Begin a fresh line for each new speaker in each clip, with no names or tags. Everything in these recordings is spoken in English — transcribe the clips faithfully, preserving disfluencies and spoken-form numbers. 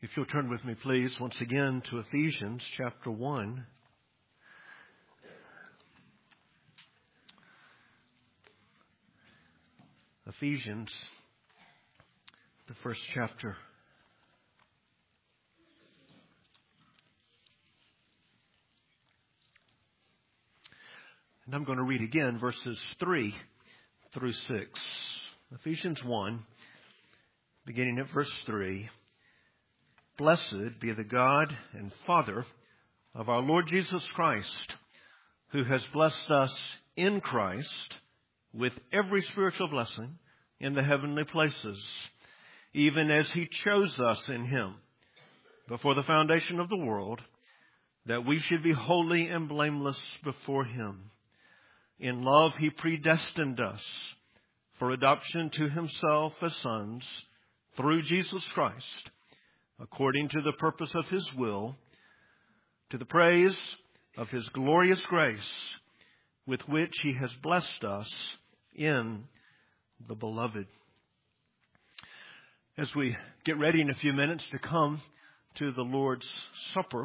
If you'll turn with me, please, once again to Ephesians chapter one. Ephesians, the first chapter. And I'm going to read again verses three through six. Ephesians one, beginning at verse three. Blessed be the God and Father of our Lord Jesus Christ, who has blessed us in Christ with every spiritual blessing in the heavenly places, even as He chose us in Him before the foundation of the world, that we should be holy and blameless before Him. In love He predestined us for adoption to Himself as sons through Jesus Christ, according to the purpose of His will, to the praise of His glorious grace, with which He has blessed us in the Beloved. As we get ready in a few minutes to come to the Lord's Supper,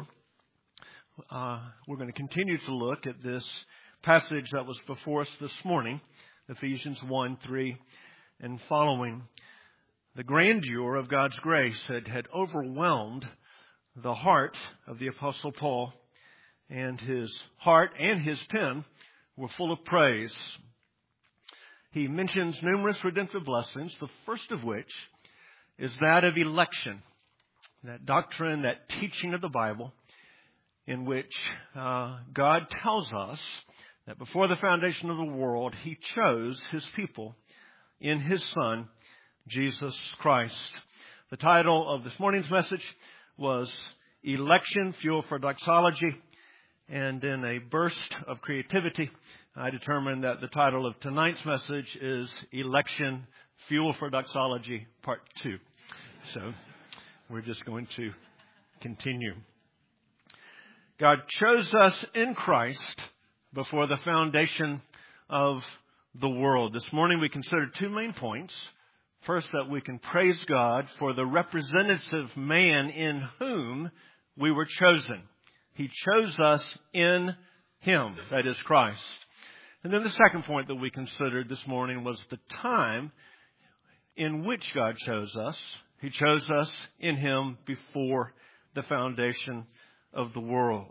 uh, we're going to continue to look at this passage that was before us this morning, Ephesians one, three, and following. The grandeur of God's grace had, had overwhelmed the heart of the Apostle Paul, and his heart and his pen were full of praise. He mentions numerous redemptive blessings, the first of which is that of election, that doctrine, that teaching of the Bible, in which uh, God tells us that before the foundation of the world, He chose His people in His Son, Jesus Christ. The title of this morning's message was Election, Fuel for Doxology. And in a burst of creativity, I determined that the title of tonight's message is Election, Fuel for Doxology, Part two. So we're just going to continue. God chose us in Christ before the foundation of the world. This morning we considered two main points. First, that we can praise God for the representative man in whom we were chosen. He chose us in Him, that is Christ. And then the second point that we considered this morning was the time in which God chose us. He chose us in Him before the foundation of the world.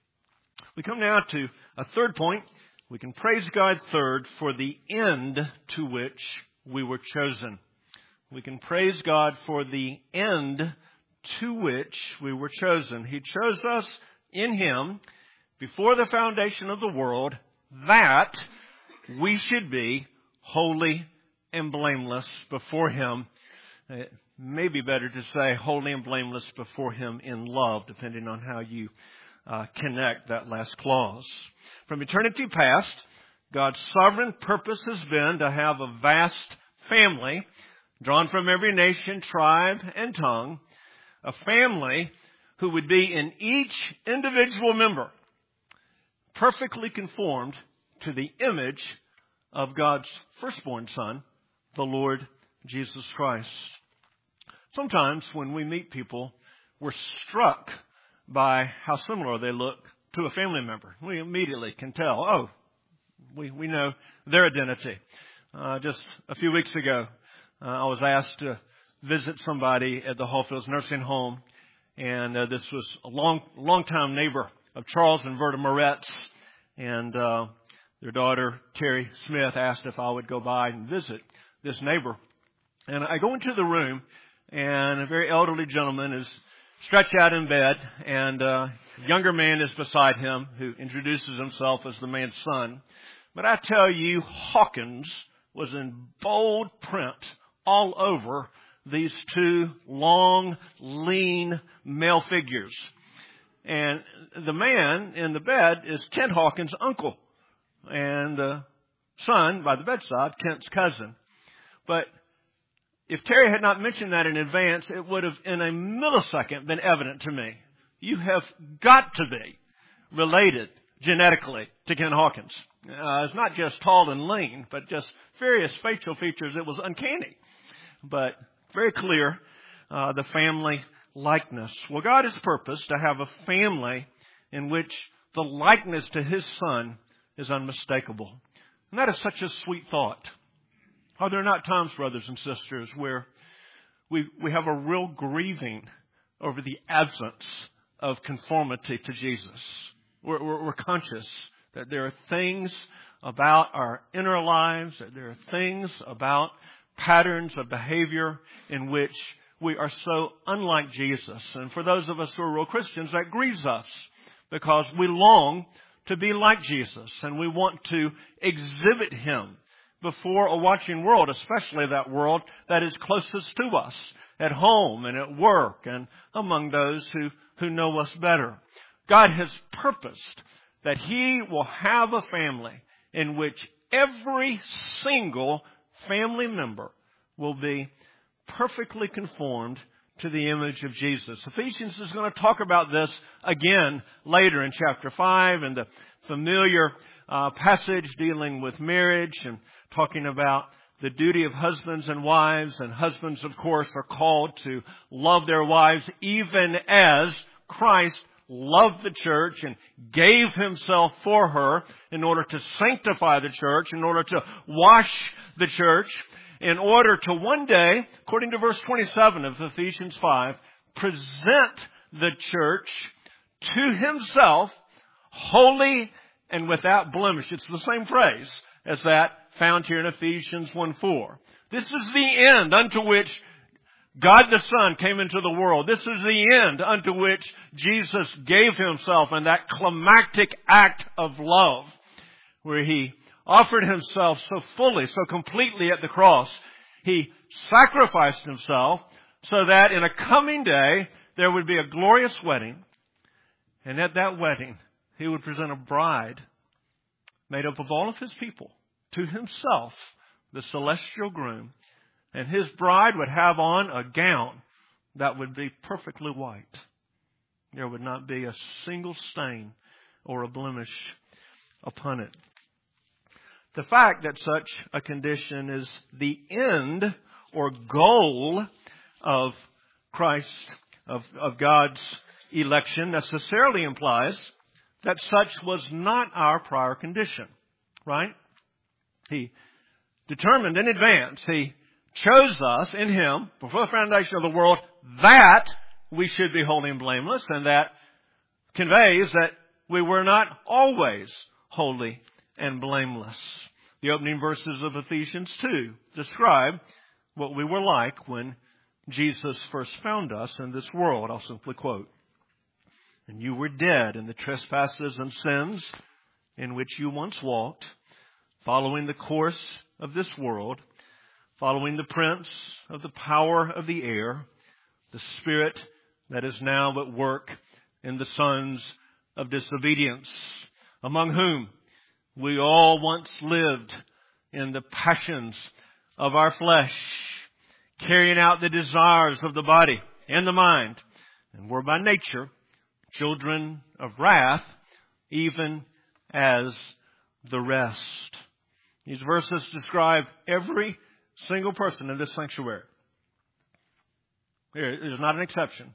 We come now to a third point. We can praise God, third, for the end to which we were chosen. We can praise God for the end to which we were chosen. He chose us in Him before the foundation of the world, that we should be holy and blameless before Him. It may be better to say holy and blameless before Him in love, depending on how you uh, connect that last clause. From eternity past, God's sovereign purpose has been to have a vast family drawn from every nation, tribe, and tongue, a family who would be in each individual member perfectly conformed to the image of God's firstborn Son, the Lord Jesus Christ. Sometimes when we meet people, we're struck by how similar they look to a family member. We immediately can tell, oh, we, we know their identity. Uh, just a few weeks ago, Uh, I was asked to visit somebody at the Hallfields Nursing Home, and uh, this was a long, long-time neighbor of Charles and Verta Moretz, and uh, their daughter, Terry Smith, asked if I would go by and visit this neighbor. And I go into the room, and a very elderly gentleman is stretched out in bed, and a younger man is beside him who introduces himself as the man's son. But I tell you, Hawkins was in bold print all over these two long, lean male figures. And the man in the bed is Kent Hawkins' uncle, and the son by the bedside, Kent's cousin. But if Terry had not mentioned that in advance, it would have in a millisecond been evident to me. You have got to be related genetically to Kent Hawkins. Uh, it's not just tall and lean, but just various facial features. It was uncanny, but very clear uh, the family likeness. Well, God has purposed to have a family in which the likeness to His Son is unmistakable. And that is such a sweet thought. Are there not times, brothers and sisters, where we we have a real grieving over the absence of conformity to Jesus? We're, we're, we're conscious that there are things about our inner lives, that there are things about patterns of behavior in which we are so unlike Jesus. And for those of us who are real Christians, that grieves us because we long to be like Jesus and we want to exhibit Him before a watching world, especially that world that is closest to us, at home and at work and among those who, who know us better. God has purposed that He will have a family in which every single family member will be perfectly conformed to the image of Jesus. Ephesians is going to talk about this again later in chapter five, and the familiar uh, passage dealing with marriage and talking about the duty of husbands and wives. And husbands, of course, are called to love their wives even as Christ loved the church and gave Himself for her in order to sanctify the church, in order to wash the church, in order to one day, according to verse twenty-seven of Ephesians five, present the church to Himself, holy and without blemish. It's the same phrase as that found here in Ephesians one four. This is the end unto which God the Son came into the world. This is the end unto which Jesus gave Himself in that climactic act of love where He offered Himself so fully, so completely at the cross. He sacrificed Himself so that in a coming day there would be a glorious wedding. And at that wedding, He would present a bride made up of all of His people to Himself, the celestial groom. And His bride would have on a gown that would be perfectly white. There would not be a single stain or a blemish upon it. The fact that such a condition is the end or goal of Christ, of, of God's election, necessarily implies that such was not our prior condition, right? He determined in advance, He chose us in Him before the foundation of the world that we should be holy and blameless, and that conveys that we were not always holy and blameless. The opening verses of Ephesians two describe what we were like when Jesus first found us in this world. I'll simply quote, "And you were dead in the trespasses and sins in which you once walked, following the course of this world, following the prince of the power of the air, the spirit that is now at work in the sons of disobedience, among whom we all once lived in the passions of our flesh, carrying out the desires of the body and the mind, and were by nature children of wrath, even as the rest." These verses describe every single person in this sanctuary. There is not an exception.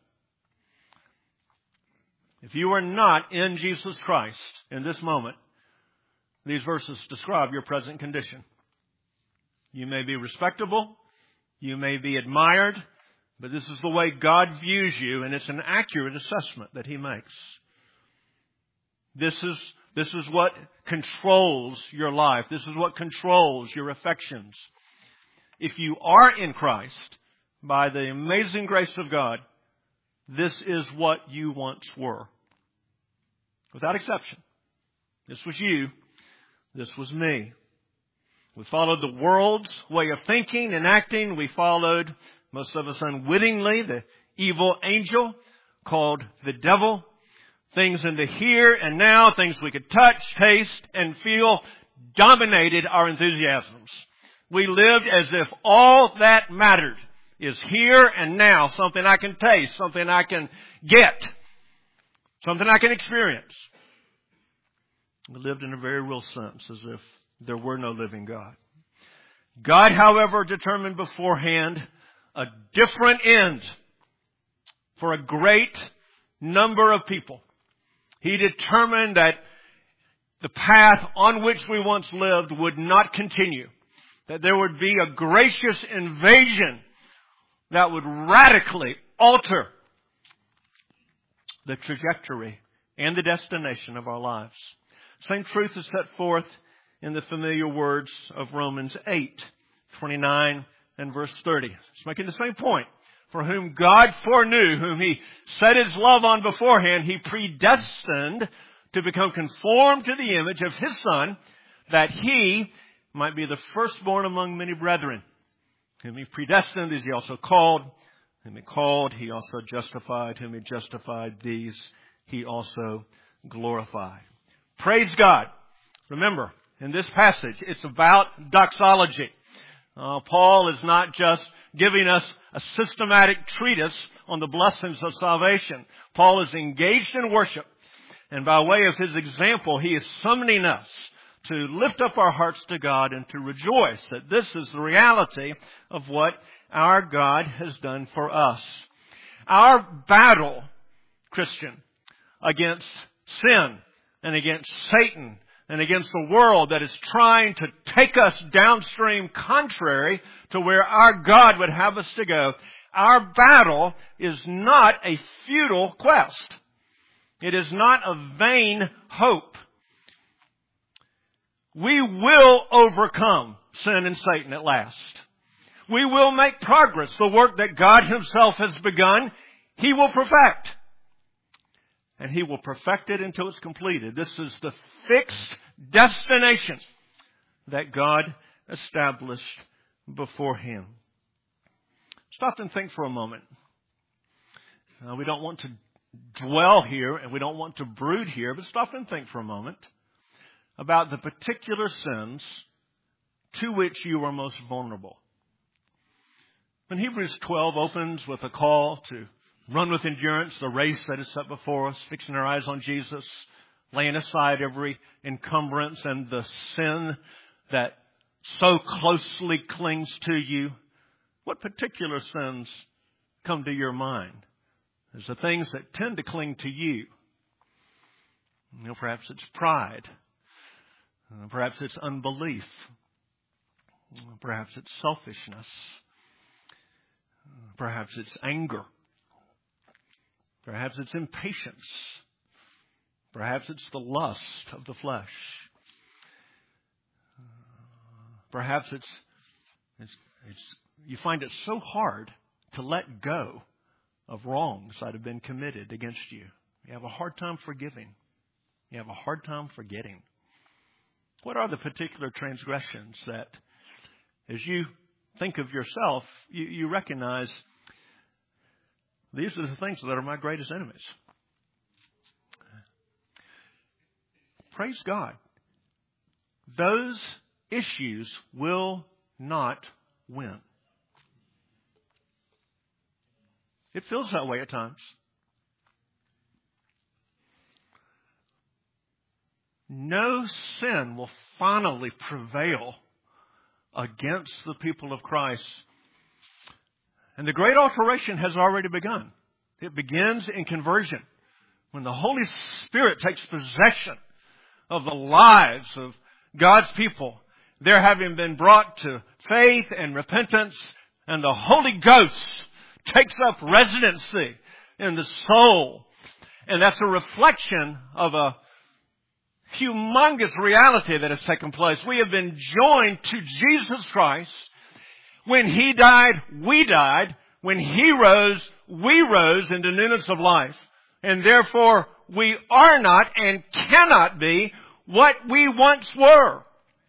If you are not in Jesus Christ in this moment, these verses describe your present condition. You may be respectable, you may be admired, but this is the way God views you, and it's an accurate assessment that He makes. This is, this is what controls your life. This is what controls your affections. If you are in Christ, by the amazing grace of God, this is what you once were. Without exception. This was you. This was me. We followed the world's way of thinking and acting. We followed, most of us unwittingly, the evil angel called the devil. Things in the here and now, things we could touch, taste, and feel dominated our enthusiasms. We lived as if all that mattered is here and now, something I can taste, something I can get, something I can experience. We lived in a very real sense as if there were no living God. God, however, determined beforehand a different end for a great number of people. He determined that the path on which we once lived would not continue. That there would be a gracious invasion that would radically alter the trajectory and the destination of our lives. Same truth is set forth in the familiar words of Romans eight, twenty-nine and verse thirty. It's making the same point. For whom God foreknew, whom He set His love on beforehand, He predestined to become conformed to the image of His Son, that He might be the firstborn among many brethren. Whom He predestined, these He also called. Whom He called, He also justified. Whom He justified, these He also glorified. Praise God. Remember, in this passage, it's about doxology. Uh, Paul is not just giving us a systematic treatise on the blessings of salvation. Paul is engaged in worship. And by way of his example, he is summoning us to lift up our hearts to God and to rejoice that this is the reality of what our God has done for us. Our battle, Christian, against sin and against Satan and against the world that is trying to take us downstream contrary to where our God would have us to go, our battle is not a futile quest. It is not a vain hope. We will overcome sin and Satan at last. We will make progress. The work that God Himself has begun, He will perfect. And He will perfect it until it's completed. This is the fixed destination that God established beforehand. Stop and think for a moment. Uh, we don't want to dwell here and we don't want to brood here, but stop and think for a moment about the particular sins to which you are most vulnerable. When Hebrews twelve opens with a call to run with endurance the race that is set before us, fixing our eyes on Jesus, laying aside every encumbrance and the sin that so closely clings to you, what particular sins come to your mind? There's the things that tend to cling to you. You know, perhaps it's pride. Uh, perhaps it's unbelief. Uh, perhaps it's selfishness. Uh, perhaps it's anger. Perhaps it's impatience. Perhaps it's the lust of the flesh. Uh, perhaps it's, it's, it's you find it so hard to let go of wrongs that have been committed against you. You have a hard time forgiving. You have a hard time forgetting. What are the particular transgressions that, as you think of yourself, you, you recognize these are the things that are my greatest enemies? Praise God. Those issues will not win. It feels that way at times. No sin will finally prevail against the people of Christ. And the great alteration has already begun. It begins in conversion. When the Holy Spirit takes possession of the lives of God's people, they're having been brought to faith and repentance, and the Holy Ghost takes up residency in the soul. And that's a reflection of a humongous reality that has taken place. We have been joined to Jesus Christ. When He died, we died. When He rose, we rose into newness of life. And therefore, we are not and cannot be what we once were.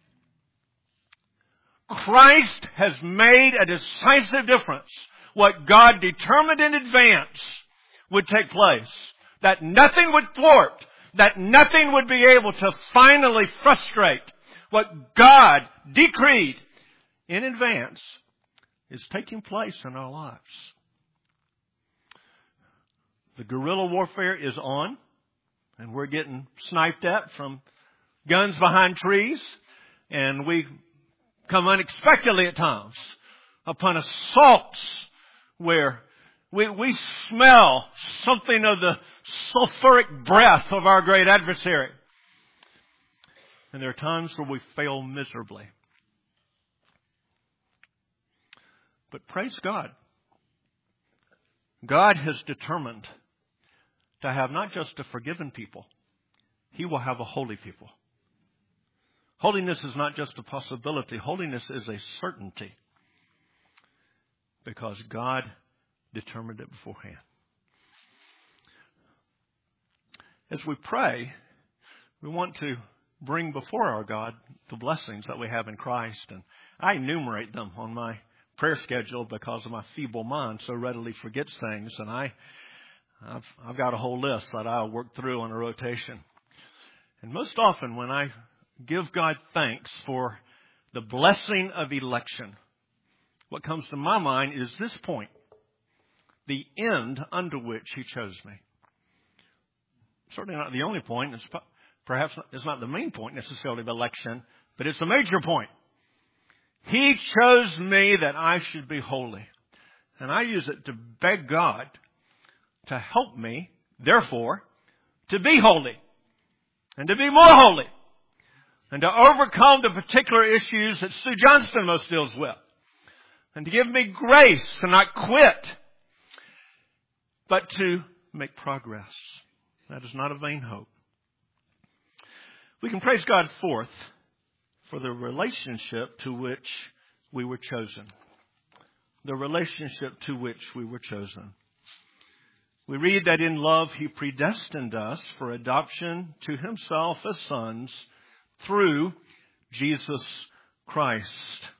Christ has made a decisive difference. What God determined in advance would take place. That nothing would thwart. That nothing would be able to finally frustrate. What God decreed in advance is taking place in our lives. The guerrilla warfare is on. And we're getting sniped at from guns behind trees. And we come unexpectedly at times upon assaults where we, we smell something of the sulfuric breath of our great adversary. And there are times where we fail miserably. But praise God. God has determined to have not just a forgiven people, He will have a holy people. Holiness is not just a possibility. Holiness is a certainty. Because God determined it beforehand. As we pray, we want to bring before our God the blessings that we have in Christ. And I enumerate them on my prayer schedule because of my feeble mind so readily forgets things. And I, I've, I've got a whole list that I'll work through on a rotation. And most often when I give God thanks for the blessing of election, what comes to my mind is this point: the end unto which He chose me. Certainly not the only point. It's perhaps it's not the main point necessarily of election, but it's a major point. He chose me that I should be holy. And I use it to beg God to help me, therefore, to be holy. And to be more holy. And to overcome the particular issues that Sue Johnston most deals with. And to give me grace to not quit, but to make progress. That is not a vain hope. We can praise God fourth for the relationship to which we were chosen. The relationship to which we were chosen. We read that in love He predestined us for adoption to Himself as sons through Jesus Christ.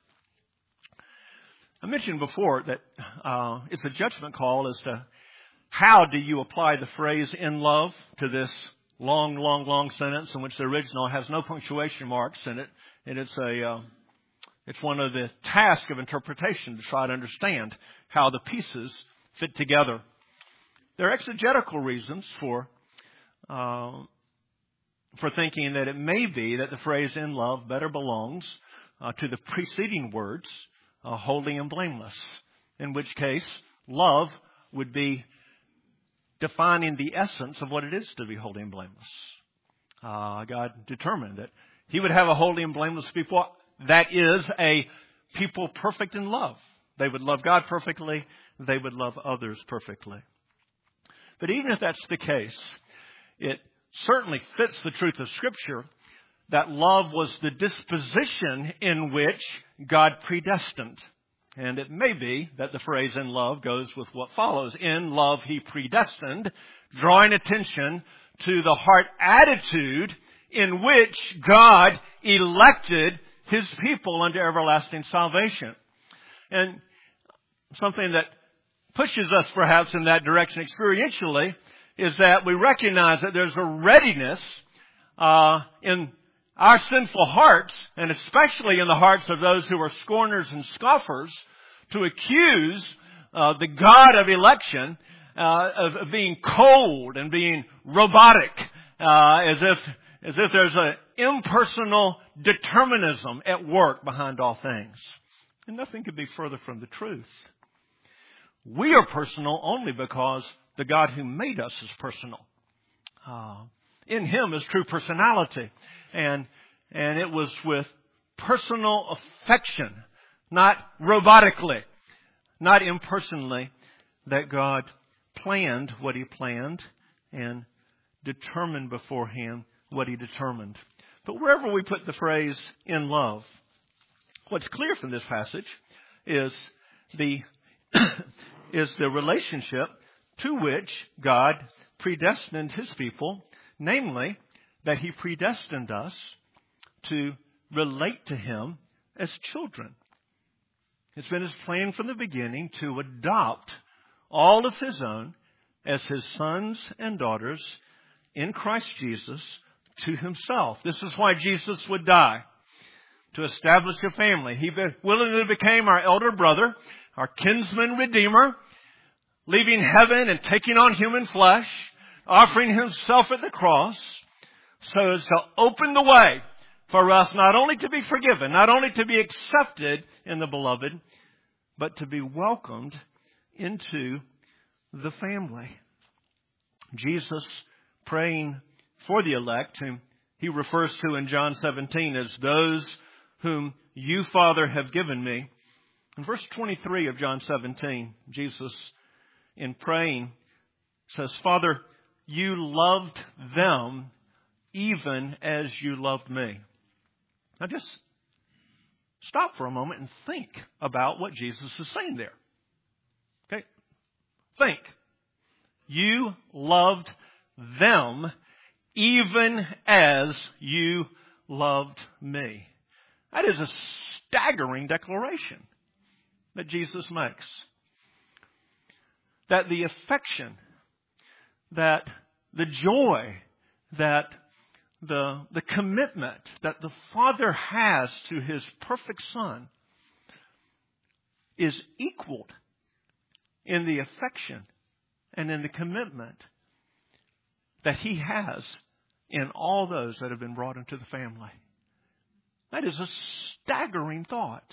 I mentioned before that uh, it's a judgment call as to how do you apply the phrase in love to this long, long, long sentence in which the original has no punctuation marks in it. And it's a, uh, it's one of the tasks of interpretation to try to understand how the pieces fit together. There are exegetical reasons for, uh, for thinking that it may be that the phrase in love better belongs uh, to the preceding words, uh, holy and blameless. In which case, love would be defining the essence of what it is to be holy and blameless. Uh, God determined that He would have a holy and blameless people. That is a people perfect in love. They would love God perfectly. They would love others perfectly. But even if that's the case, it certainly fits the truth of Scripture that love was the disposition in which God predestined. And it may be that the phrase in love goes with what follows. In love He predestined, drawing attention to the heart attitude in which God elected His people unto everlasting salvation. And something that pushes us perhaps in that direction experientially is that we recognize that there's a readiness uh, in our sinful hearts, and especially in the hearts of those who are scorners and scoffers, to accuse uh, the God of election uh, of, of being cold and being robotic, uh, as if as if there's an impersonal determinism at work behind all things. And nothing could be further from the truth. We are personal only because the God who made us is personal. Uh, in Him is true personality. And, and it was with personal affection, not robotically, not impersonally, that God planned what He planned and determined beforehand what He determined. But wherever we put the phrase in love, what's clear from this passage is the is the relationship to which God predestined His people, namely that He predestined us to relate to Him as children. It's been His plan from the beginning to adopt all of His own as His sons and daughters in Christ Jesus to Himself. This is why Jesus would die, to establish a family. He willingly became our elder brother, our kinsman redeemer, leaving heaven and taking on human flesh, offering Himself at the cross, so as to open the way for us not only to be forgiven, not only to be accepted in the beloved, but to be welcomed into the family. Jesus praying for the elect, whom he refers to in John seventeen as those whom you, Father, have given me. In verse twenty-three of John seventeen, Jesus, in praying, says, Father, you loved them even as you loved me. Now just stop for a moment and think about what Jesus is saying there. Okay? Think. You loved them even as you loved me. That is a staggering declaration that Jesus makes. That the affection, that the joy, that the, the commitment that the Father has to His perfect Son is equaled in the affection and in the commitment that He has in all those that have been brought into the family. That is a staggering thought.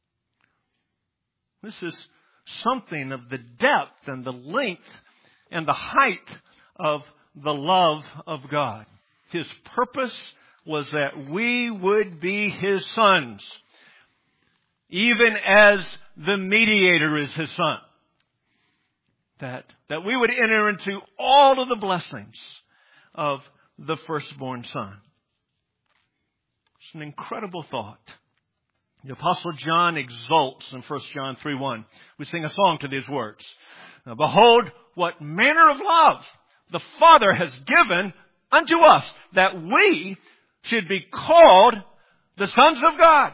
This is something of the depth and the length and the height of the love of God. His purpose was that we would be His sons, even as the mediator is His Son. That, that we would enter into all of the blessings of the firstborn Son. It's an incredible thought. The Apostle John exults in First John three one. We sing a song to these words. Now, behold, what manner of love the Father has given unto us, that we should be called the sons of God.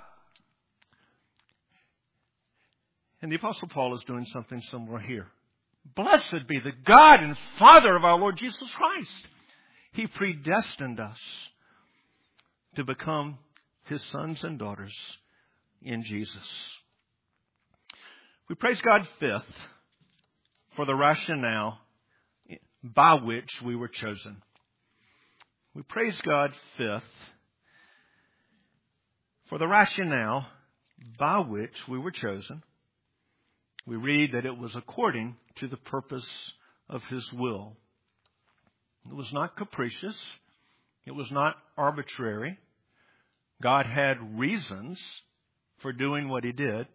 And the Apostle Paul is doing something similar here. Blessed be the God and Father of our Lord Jesus Christ. He predestined us to become His sons and daughters in Jesus. We praise God, fifth, for the rationale by which we were chosen. We praise God, fifth, for the rationale by which we were chosen. We read that it was according to the purpose of His will. It was not capricious. It was not arbitrary. God had reasons for doing what He did.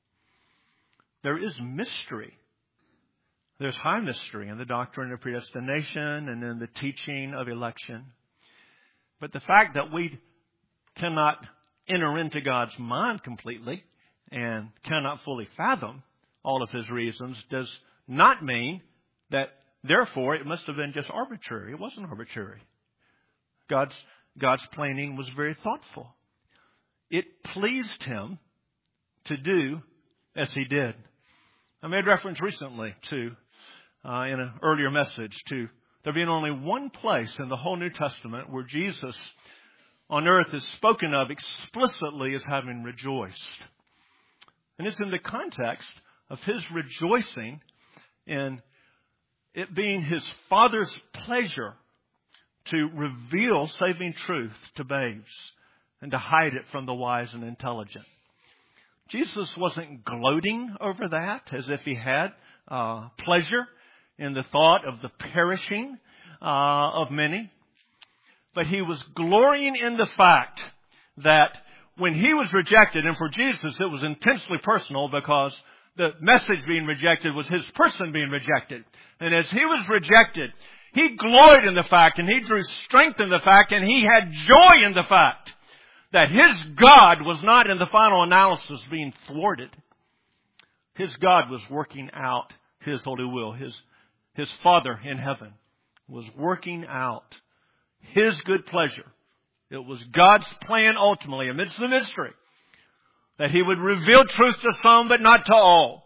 There is mystery. There's high mystery in the doctrine of predestination and in the teaching of election. But the fact that we cannot enter into God's mind completely and cannot fully fathom all of His reasons does not mean that, therefore, it must have been just arbitrary. It wasn't arbitrary. God's, God's planning was very thoughtful. It pleased Him to do as He did. I made reference recently to, uh, in an earlier message, to there being only one place in the whole New Testament where Jesus on earth is spoken of explicitly as having rejoiced. And it's in the context of His rejoicing in it being His Father's pleasure to reveal saving truth to babes and to hide it from the wise and intelligent. Jesus wasn't gloating over that as if He had uh, pleasure in the thought of the perishing uh, of many. But He was glorying in the fact that when He was rejected, and for Jesus it was intensely personal because the message being rejected was His person being rejected. And as He was rejected, He gloried in the fact and He drew strength in the fact and He had joy in the fact that His God was not in the final analysis being thwarted. His God was working out His holy will. His, His Father in heaven was working out His good pleasure. It was God's plan ultimately amidst the mystery that He would reveal truth to some but not to all.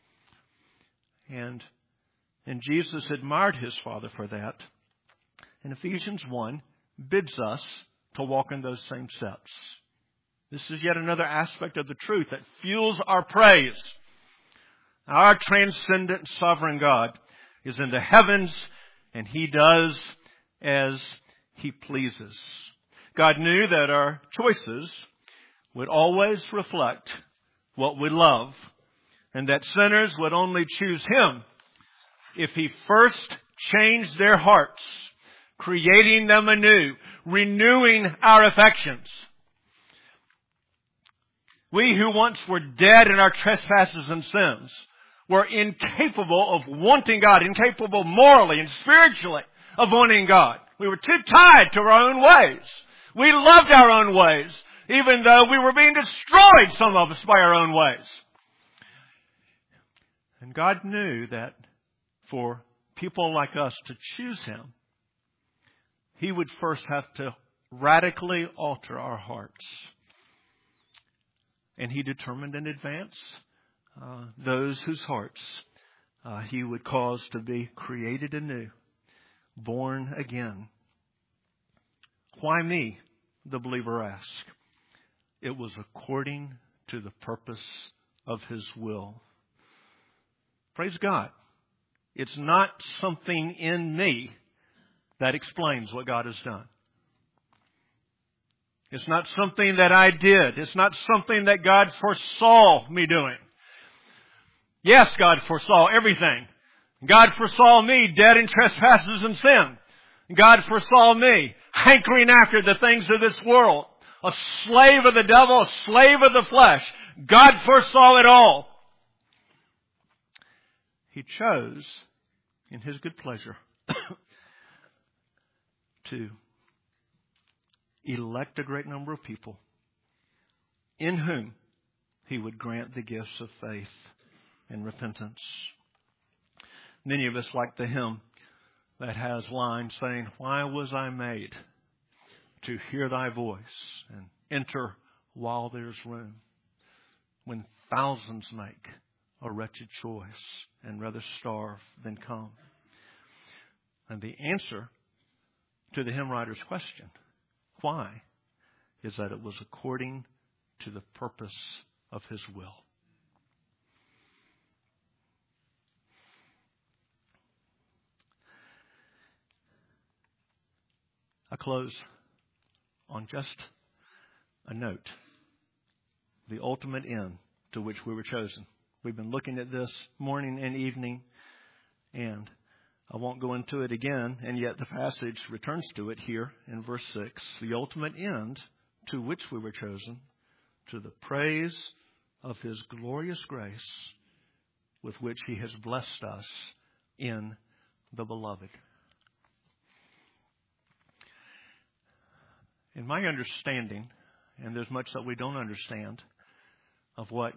And, and Jesus admired His Father for that. And Ephesians one bids us to walk in those same steps. This is yet another aspect of the truth that fuels our praise. Our transcendent sovereign God is in the heavens and He does as He pleases. God knew that our choices would always reflect what we love and that sinners would only choose Him if He first changed their hearts, creating them anew, renewing our affections. We who once were dead in our trespasses and sins were incapable of wanting God, incapable morally and spiritually of wanting God. We were too tied to our own ways. We loved our own ways, even though we were being destroyed, some of us, by our own ways. And God knew that for people like us to choose Him, He would first have to radically alter our hearts. And He determined in advance uh, those whose hearts uh, He would cause to be created anew, born again. Why me? The believer asks. It was according to the purpose of His will. Praise God. It's not something in me that explains what God has done. It's not something that I did. It's not something that God foresaw me doing. Yes, God foresaw everything. God foresaw me dead in trespasses and sin. God foresaw me hankering after the things of this world. A slave of the devil, a slave of the flesh. God foresaw it all. He chose, in His good pleasure, to elect a great number of people in whom He would grant the gifts of faith and repentance. Many of us like the hymn that has lines saying, "Why was I made to hear Thy voice and enter while there's room, when thousands make a wretched choice and rather starve than come?" And the answer to the hymn writer's question, why, is that it was according to the purpose of His will. I close on just a note. The ultimate end to which we were chosen. We've been looking at this morning and evening, and I won't go into it again, and yet the passage returns to it here in verse six. The ultimate end to which we were chosen, to the praise of His glorious grace with which He has blessed us in the Beloved. In my understanding, and there's much that we don't understand, of what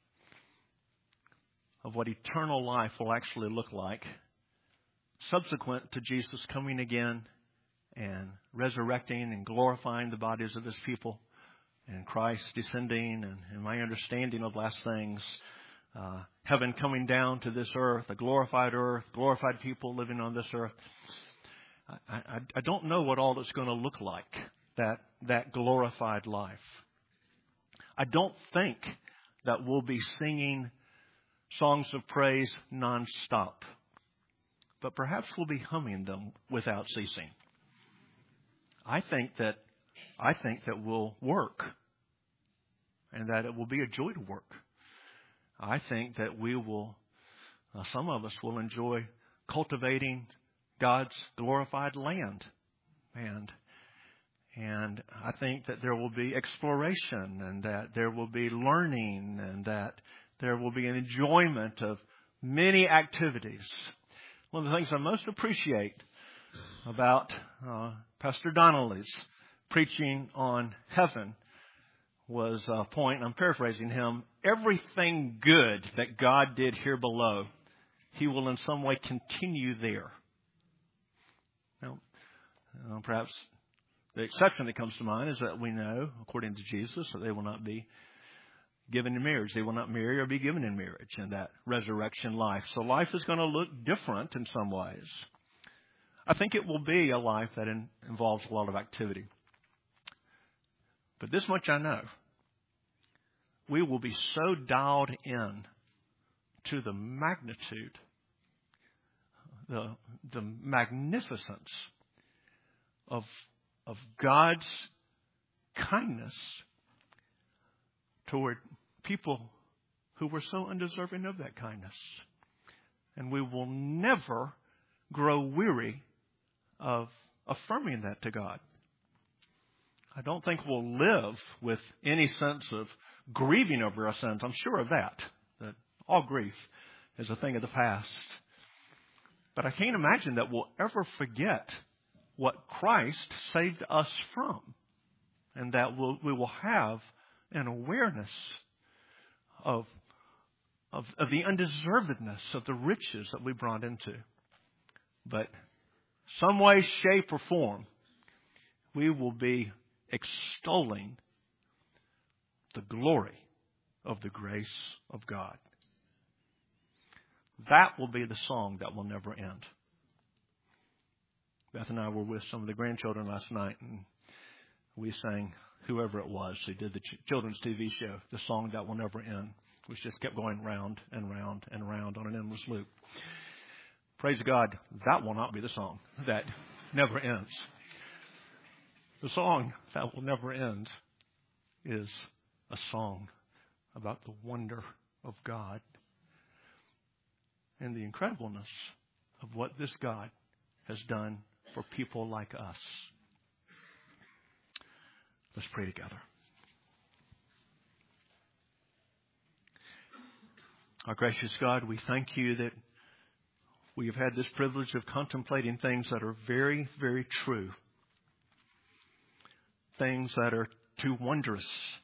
of what eternal life will actually look like, subsequent to Jesus coming again and resurrecting and glorifying the bodies of His people, and Christ descending, and in my understanding of last things, uh, heaven coming down to this earth, a glorified earth, glorified people living on this earth. I, I, I don't know what all it's going to look like, that that glorified life. I don't think that we'll be singing songs of praise nonstop, but perhaps we'll be humming them without ceasing. I think that I think that we'll work, and that it will be a joy to work. I think that we will, uh, some of us will enjoy cultivating God's glorified land, and and I think that there will be exploration, and that there will be learning, and that there will be an enjoyment of many activities. One of the things I most appreciate about uh, Pastor Donnelly's preaching on heaven was a point, I'm paraphrasing him, everything good that God did here below, He will in some way continue there. Now, uh, perhaps the exception that comes to mind is that we know, according to Jesus, that they will not be given in marriage. They will not marry or be given in marriage in that resurrection life. So life is going to look different in some ways. I think it will be a life that in, involves a lot of activity. But this much I know. We will be so dialed in to the magnitude, the, the magnificence of, of God's kindness toward people who were so undeserving of that kindness. And we will never grow weary of affirming that to God. I don't think we'll live with any sense of grieving over our sins. I'm sure of that, that all grief is a thing of the past. But I can't imagine that we'll ever forget what Christ saved us from, and that we'll, we will have an awareness of, of, of the undeservedness of the riches that we brought into. But some way, shape, or form, we will be extolling the glory of the grace of God. That will be the song that will never end. Beth and I were with some of the grandchildren last night, and we sang whoever it was who did the ch- children's T V show, the song that will never end, which just kept going round and round and round on an endless loop. Praise God, that will not be the song that never ends. The song that will never end is a song about the wonder of God and the incredibleness of what this God has done for people like us. Let's pray together. Our gracious God, we thank you that we have had this privilege of contemplating things that are very, very true. Things that are too wondrous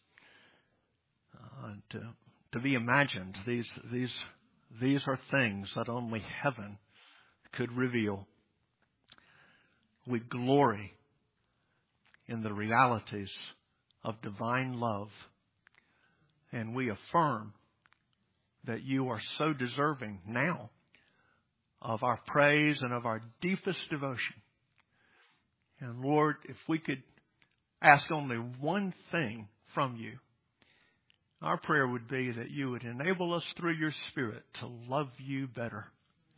uh, to, to be imagined. These, these, these are things that only heaven could reveal. We glory in the realities of divine love, and we affirm that you are so deserving now of our praise and of our deepest devotion. And Lord, if we could ask only one thing from you, our prayer would be that you would enable us through your Spirit to love you better,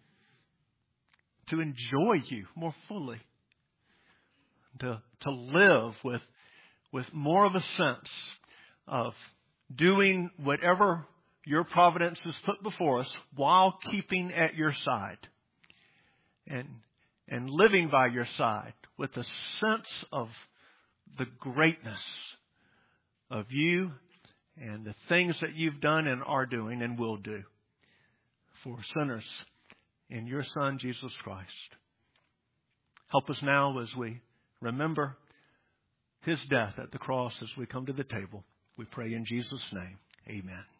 to enjoy you more fully, to, to live with, with more of a sense of doing whatever your providence has put before us while keeping at your side and, and living by your side with a sense of the greatness of you and the things that you've done and are doing and will do for sinners in your Son, Jesus Christ. Help us now as we remember his death at the cross as we come to the table. We pray in Jesus' name. Amen.